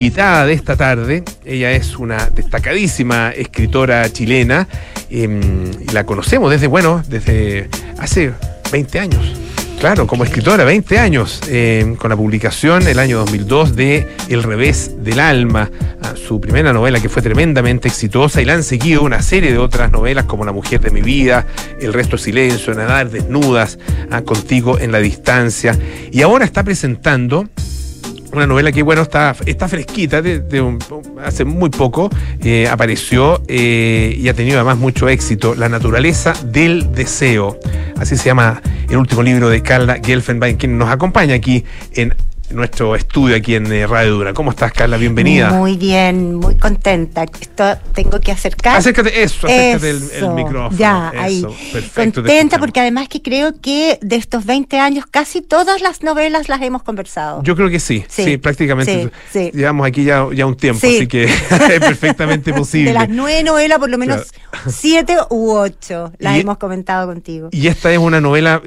Invitada de esta tarde, ella es una destacadísima escritora chilena, y la conocemos desde hace 20 años. Claro, como escritora, 20 años, con la publicación el año 2002 de El revés del alma, su primera novela que fue tremendamente exitosa, y la han seguido una serie de otras novelas como La mujer de mi vida, El resto es silencio, Nadar desnudas, Contigo en la distancia, y ahora está presentando una novela que, está fresquita, hace muy poco apareció y ha tenido además mucho éxito, La naturaleza del deseo. Así se llama el último libro de Carla Gelfenbein, quien nos acompaña aquí en nuestro estudio, aquí en Radio Duna. ¿Cómo estás, Carla? Bienvenida. Muy bien, muy contenta. Tengo que acercar. Acércate el micrófono. Ya, eso, ahí. Perfecto. Contenta porque además que creo que de estos 20 años casi todas las novelas las hemos conversado. Yo creo que sí, prácticamente. Sí. Llevamos aquí ya un tiempo, Sí. así que es perfectamente posible. De las 9 novelas, por lo menos 7 u 8 las hemos comentado contigo. Y esta es una novela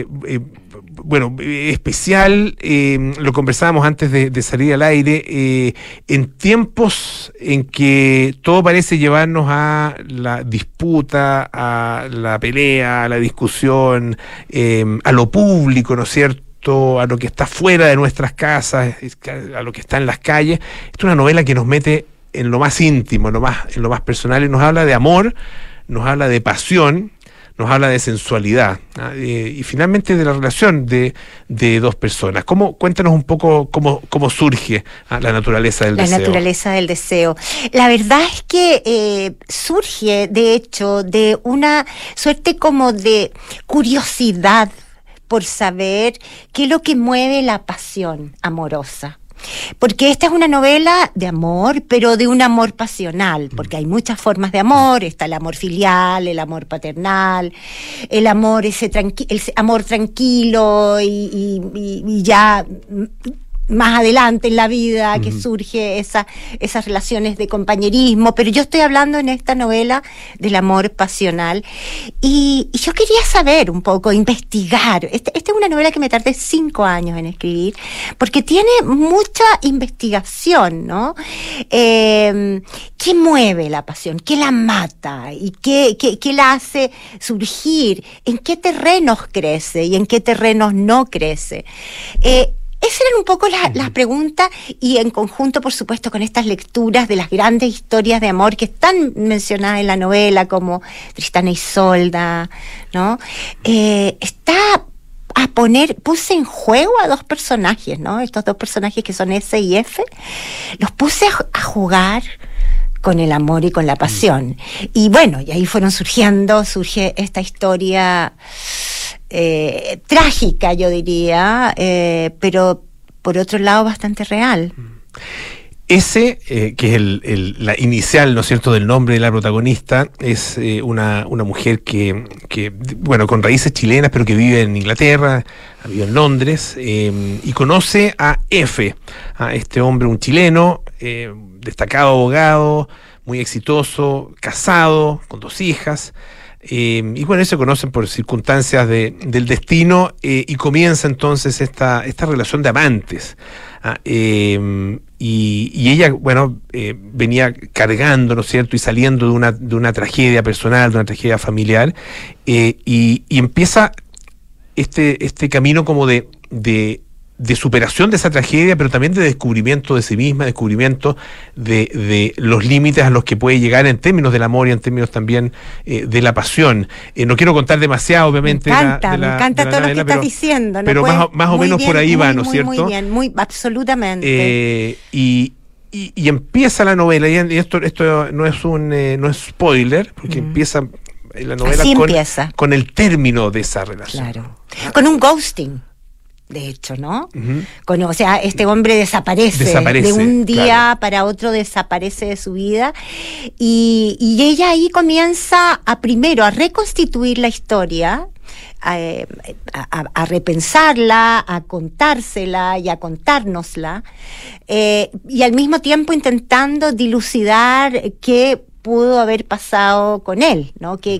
especial, lo conversábamos antes de salir al aire, en tiempos en que todo parece llevarnos a la disputa, a la pelea, a la discusión, a lo público, ¿no es cierto?, a lo que está fuera de nuestras casas, a lo que está en las calles. Esta es una novela que nos mete en lo más íntimo, en lo más personal, y nos habla de amor, nos habla de pasión, nos habla de sensualidad, y finalmente de la relación de dos personas. Cuéntanos un poco cómo surge la naturaleza del deseo. La naturaleza del deseo. La verdad es que surge, de hecho, de una suerte como de curiosidad por saber qué es lo que mueve la pasión amorosa. Porque esta es una novela de amor, pero de un amor pasional, porque hay muchas formas de amor. Está el amor filial, el amor paternal, el amor el amor tranquilo y ya más adelante en la vida que surge esas relaciones de compañerismo, pero yo estoy hablando en esta novela del amor pasional, y yo quería saber un poco, investigar. Esta es una novela que me tardé 5 años en escribir, porque tiene mucha investigación, ¿no? ¿Qué mueve la pasión? ¿Qué la mata? ¿Y qué la hace surgir? ¿En qué terrenos crece y en qué terrenos no crece? Esas eran un poco las preguntas, y en conjunto, por supuesto, con estas lecturas de las grandes historias de amor que están mencionadas en la novela, como Tristán e Isolda, ¿no? Puse en juego a 2 personajes, ¿no? Estos 2 personajes que son S y F, los puse a jugar con el amor y con la pasión. Y bueno, y ahí surge esta historia trágica, yo diría, pero por otro lado bastante real. Ese, que es la inicial, ¿no es cierto?, del nombre de la protagonista, es una mujer que con raíces chilenas, pero que vive en Inglaterra, vive en Londres, y conoce a F, a este hombre, un chileno, destacado abogado, muy exitoso, casado, con 2 hijas, y ellos se conocen por circunstancias del destino, y comienza entonces esta relación de amantes. Y ella, venía cargando, ¿no es cierto?, y saliendo de una tragedia personal, de una tragedia familiar, y empieza este camino como de superación de esa tragedia, pero también de descubrimiento de sí misma, descubrimiento de los límites a los que puede llegar en términos del amor y en términos también de la pasión. No quiero contar demasiado, obviamente. Me encanta todo lo que estás diciendo. Pero más o menos bien, por ahí va, ¿no es cierto? Muy bien, absolutamente. Y empieza la novela, y esto no es spoiler, porque empieza la novela con el término de esa relación. Claro. Con un ghosting. De hecho, ¿no? Este hombre desaparece de un día para otro, desaparece de su vida, y ella ahí comienza primero a reconstituir la historia, a repensarla, a contársela y a contárnosla, y al mismo tiempo intentando dilucidar qué pudo haber pasado con él, ¿no? Que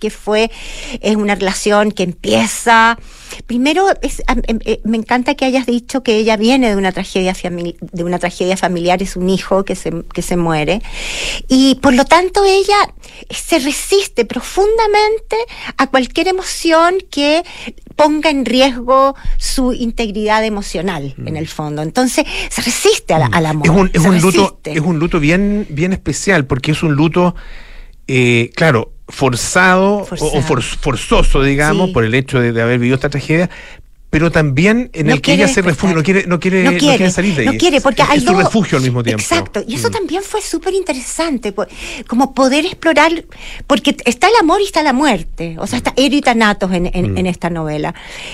es una relación que empieza. Primero, me encanta que hayas dicho que ella viene de una tragedia familiar, es un hijo que se muere, y por lo tanto ella se resiste profundamente a cualquier emoción que ponga en riesgo su integridad emocional, en el fondo. Entonces, se resiste al amor. Es un luto bien especial, porque es un luto, claro, forzado. O forzoso, digamos, sí, por el hecho de haber vivido esta tragedia, pero también en el que ella se refugia, no quiere salir de ahí. No quiere, porque es su refugio al mismo tiempo. Exacto, y eso también fue súper interesante, como poder explorar, porque está el amor y está la muerte, o sea, está Ero y Thanatos en esta novela.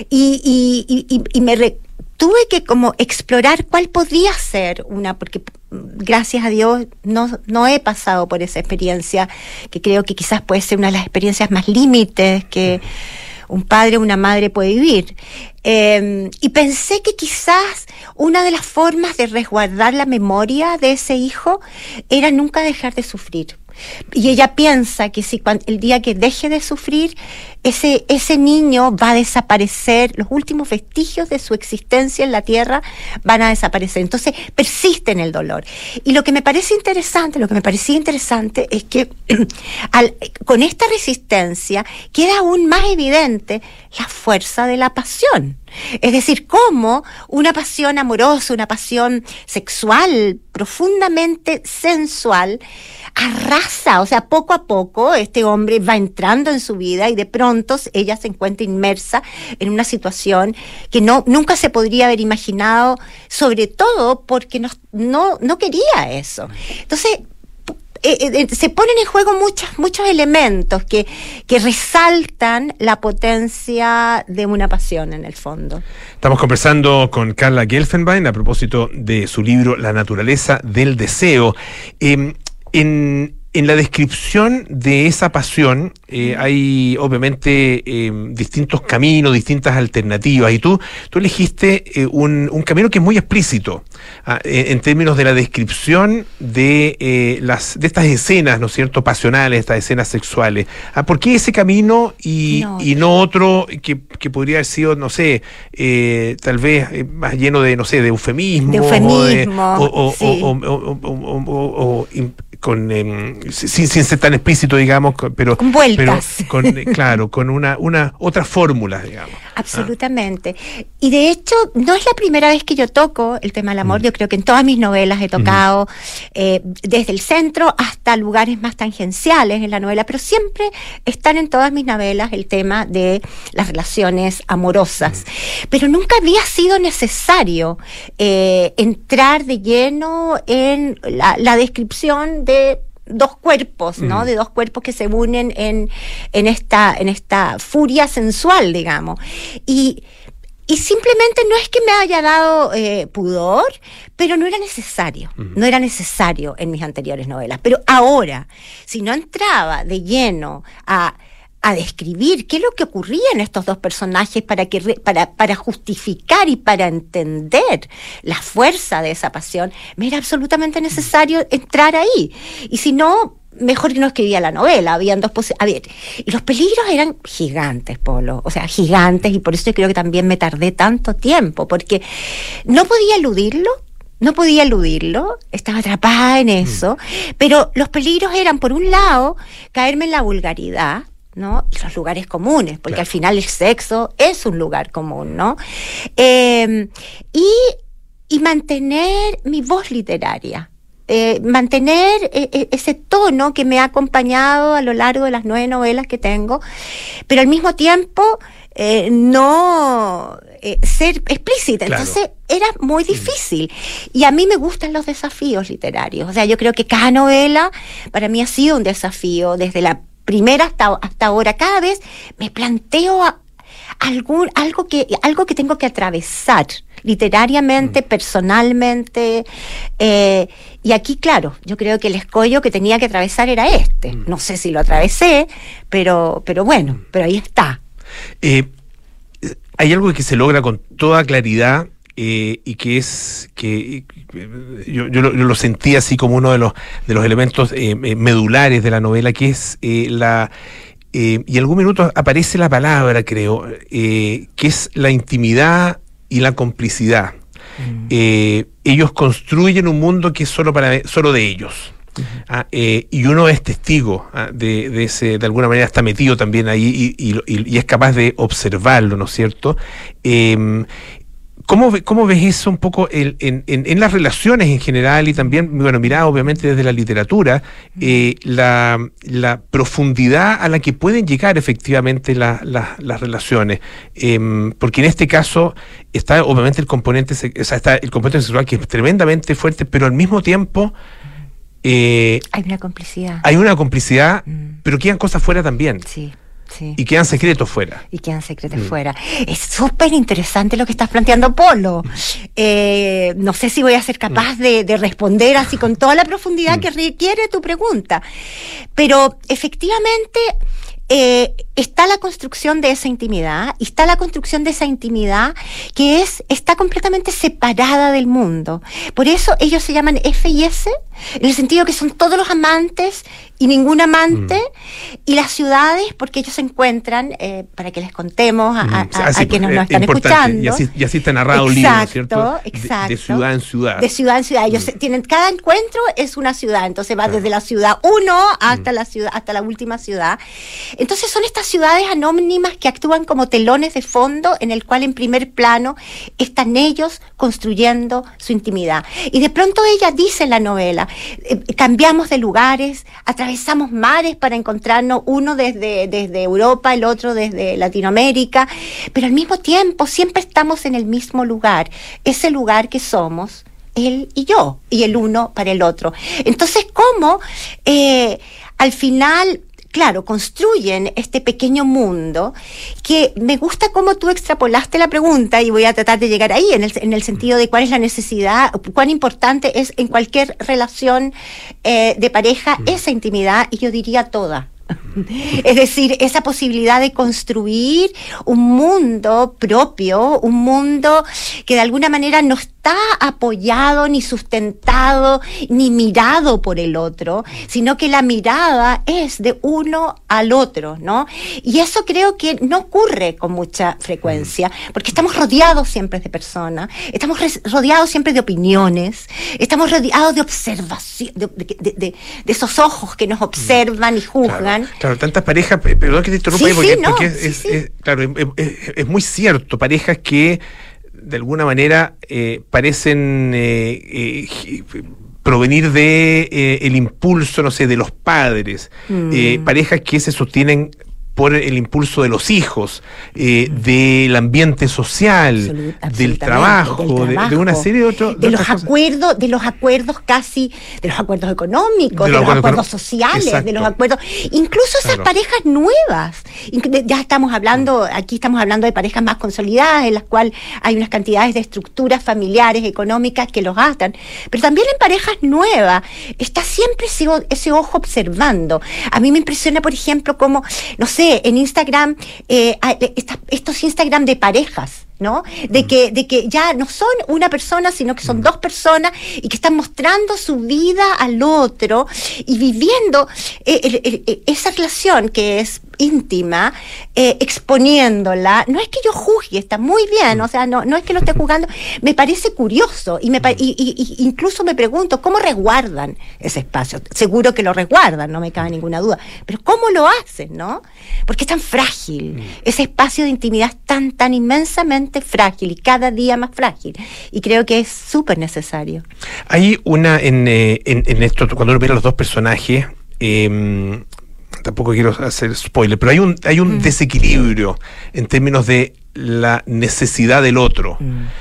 Y tuve que como explorar cuál podría ser porque gracias a Dios no he pasado por esa experiencia, que creo que quizás puede ser una de las experiencias más límites que un padre o una madre puede vivir. Y pensé que quizás una de las formas de resguardar la memoria de ese hijo era nunca dejar de sufrir. Y ella piensa que si el día que deje de sufrir, ese niño va a desaparecer, los últimos vestigios de su existencia en la tierra van a desaparecer. Entonces persiste en el dolor. Y lo que me parecía interesante es que con esta resistencia queda aún más evidente la fuerza de la pasión. Es decir, cómo una pasión amorosa, una pasión sexual, profundamente sensual, arrasa, o sea, poco a poco este hombre va entrando en su vida y de pronto ella se encuentra inmersa en una situación que nunca se podría haber imaginado, sobre todo porque no quería eso. Entonces, se ponen en juego muchos elementos que resaltan la potencia de una pasión en el fondo. Estamos conversando con Carla Gelfenbein a propósito de su libro La naturaleza del deseo. En la descripción de esa pasión hay obviamente distintos caminos, distintas alternativas, y tú elegiste un camino que es muy explícito en términos de la descripción de estas escenas, ¿no es cierto?, pasionales, estas escenas sexuales. ¿Por qué ese camino y no otro que podría haber sido, no sé, tal vez más lleno de, no sé, de eufemismo? De eufemismo, sin ser tan explícito, digamos, pero con vueltas, pero con una otra fórmula, digamos. Absolutamente. Y de hecho, no es la primera vez que yo toco el tema del amor. Yo creo que en todas mis novelas he tocado desde el centro hasta lugares más tangenciales en la novela, pero siempre están en todas mis novelas el tema de las relaciones amorosas. Pero nunca había sido necesario entrar de lleno en la descripción de dos cuerpos, ¿no? De dos cuerpos que se unen en esta furia sensual, digamos. Y simplemente no es que me haya dado pudor, pero no era necesario. No era necesario en mis anteriores novelas. Pero ahora, si no entraba de lleno a describir qué es lo que ocurría en estos dos personajes para justificar y para entender la fuerza de esa pasión, me era absolutamente necesario entrar ahí. Y si no, mejor que no escribía la novela. Habían dos posibilidades. Y los peligros eran gigantes, Polo, o sea, gigantes, y por eso yo creo que también me tardé tanto tiempo, porque no podía eludirlo, estaba atrapada en eso, pero los peligros eran, por un lado, caerme en la vulgaridad, ¿no? Y los lugares comunes, porque al final el sexo es un lugar común, ¿no? Y mantener mi voz literaria, mantener ese tono que me ha acompañado a lo largo de las 9 novelas que tengo, pero al mismo tiempo no ser explícita. Claro. Entonces era muy difícil. Y a mí me gustan los desafíos literarios. O sea, yo creo que cada novela para mí ha sido un desafío desde la primera hasta ahora. Cada vez me planteo algo que tengo que atravesar literariamente, personalmente, y aquí, claro, yo creo que el escollo que tenía que atravesar era este. No sé si lo atravesé, pero bueno, pero ahí está. Hay algo que se logra con toda claridad y que es que yo lo sentí así como uno de los elementos medulares de la novela, que es y en algún minuto aparece la palabra, creo, que es la intimidad y la complicidad. Ellos construyen un mundo que es solo de ellos. Y uno es testigo de ese, de alguna manera está metido también ahí y es capaz de observarlo, ¿no es cierto? ¿Cómo ves eso un poco en las relaciones en general y también, bueno, mirá, obviamente desde la literatura, la profundidad a la que pueden llegar efectivamente las relaciones? Porque en este caso está obviamente está el componente sexual, que es tremendamente fuerte, pero al mismo tiempo hay una complicidad. Hay una complicidad, pero quedan cosas fuera también. Sí. Sí. Y quedan secretos fuera. Y quedan secretos fuera. Es súper interesante lo que estás planteando, Polo. No sé si voy a ser capaz de responder así con toda la profundidad que requiere tu pregunta. Pero efectivamente está la construcción de esa intimidad, y está la construcción de esa intimidad que está completamente separada del mundo. Por eso ellos se llaman F y S, en el sentido que son todos los amantes y ningún amante, y las ciudades, porque ellos se encuentran, para que les contemos a quienes nos están escuchando. Y así está narrado el libro, ¿no es cierto? Exacto. De ciudad en ciudad. De ciudad en ciudad. Ellos tienen, cada encuentro es una ciudad, entonces va desde la ciudad 1 hasta la ciudad, hasta la última ciudad. Entonces son estas ciudades anónimas que actúan como telones de fondo, en el cual en primer plano están ellos construyendo su intimidad. Y de pronto ella dice en la novela, cambiamos de lugares, atravesamos mares para encontrarnos, uno desde Europa, el otro desde Latinoamérica, pero al mismo tiempo siempre estamos en el mismo lugar, ese lugar que somos él y yo, y el uno para el otro. Entonces, ¿cómo al final, claro, construyen este pequeño mundo? Que me gusta cómo tú extrapolaste la pregunta, y voy a tratar de llegar ahí, en el sentido de cuál es la necesidad, cuán importante es en cualquier relación de pareja esa intimidad, y yo diría toda. Es decir, esa posibilidad de construir un mundo propio, un mundo que de alguna manera no está apoyado, ni sustentado, ni mirado por el otro, sino que la mirada es de uno al otro, ¿no? Y eso creo que no ocurre con mucha frecuencia, porque estamos rodeados siempre de personas, estamos rodeados siempre de opiniones, estamos rodeados de observación, de esos ojos que nos observan y juzgan. Claro, tantas parejas, perdón que te interrumpa, porque es muy cierto, parejas que de alguna manera parecen provenir de el impulso, no sé, de los padres, parejas que se sostienen por el impulso de los hijos, del ambiente social, del trabajo, de una serie de otros... De los acuerdos casi, de los acuerdos económicos, de los acuerdos sociales, exacto, de los acuerdos... Incluso esas parejas nuevas. Ya estamos hablando, aquí estamos hablando de parejas más consolidadas, en las cuales hay unas cantidades de estructuras familiares, económicas que los atan. Pero también en parejas nuevas está siempre ese ojo observando. A mí me impresiona, por ejemplo, cómo, no sé, en Instagram, estos Instagram de parejas, ¿no? De que ya no son una persona, sino que son dos personas, y que están mostrando su vida al otro y viviendo esa relación que es íntima, exponiéndola. No es que yo juzgue, está muy bien, o sea, no es que lo esté juzgando, me parece curioso, y incluso me pregunto cómo resguardan ese espacio. Seguro que lo resguardan, no me cabe ninguna duda, pero ¿cómo lo hacen, no? Porque es tan frágil, ese espacio de intimidad es tan inmensamente frágil, y cada día más frágil, y creo que es súper necesario. Hay una en esto, cuando uno mira a los dos personajes, tampoco quiero hacer spoiler, pero hay un desequilibrio en términos de la necesidad del otro.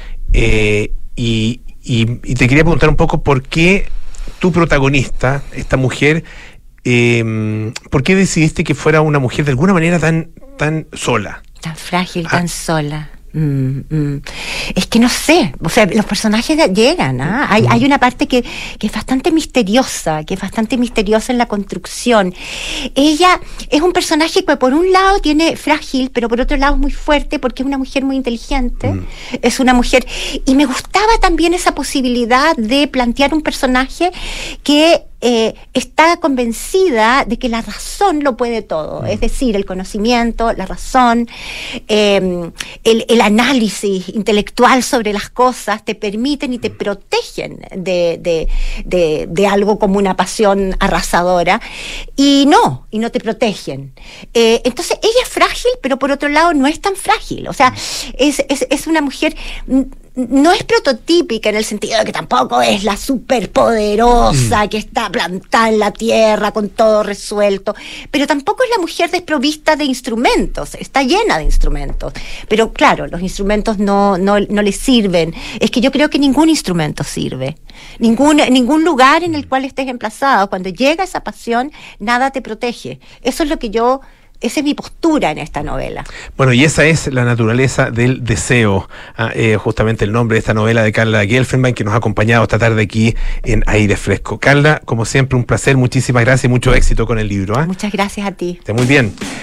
Y te quería preguntar un poco por qué tu protagonista, esta mujer, ¿por qué decidiste que fuera una mujer de alguna manera tan sola? Tan frágil, tan sola. Es que no sé, o sea, los personajes llegan, ¿ah? Hay una parte que es bastante misteriosa, en la construcción. Ella es un personaje que por un lado tiene frágil, pero por otro lado es muy fuerte porque es una mujer muy inteligente, es una mujer, y me gustaba también esa posibilidad de plantear un personaje que está convencida de que la razón lo puede todo, es decir, el conocimiento, la razón, el análisis intelectual sobre las cosas te permiten y te protegen de algo como una pasión arrasadora, y no te protegen. Entonces ella es frágil, pero por otro lado no es tan frágil, o sea, es una mujer... No es prototípica en el sentido de que tampoco es la superpoderosa que está plantada en la tierra con todo resuelto, pero tampoco es la mujer desprovista de instrumentos, está llena de instrumentos, pero claro, los instrumentos no le sirven. Es que yo creo que ningún instrumento sirve, ningún lugar en el cual estés emplazado, cuando llega esa pasión, nada te protege. Eso es lo que esa es mi postura en esta novela. Bueno, y esa es la naturaleza del deseo, justamente el nombre de esta novela de Carla Gelfenbein, que nos ha acompañado esta tarde aquí en Aire Fresco. Carla, como siempre, un placer, muchísimas gracias y mucho éxito con el libro. Muchas gracias a ti. Muy bien.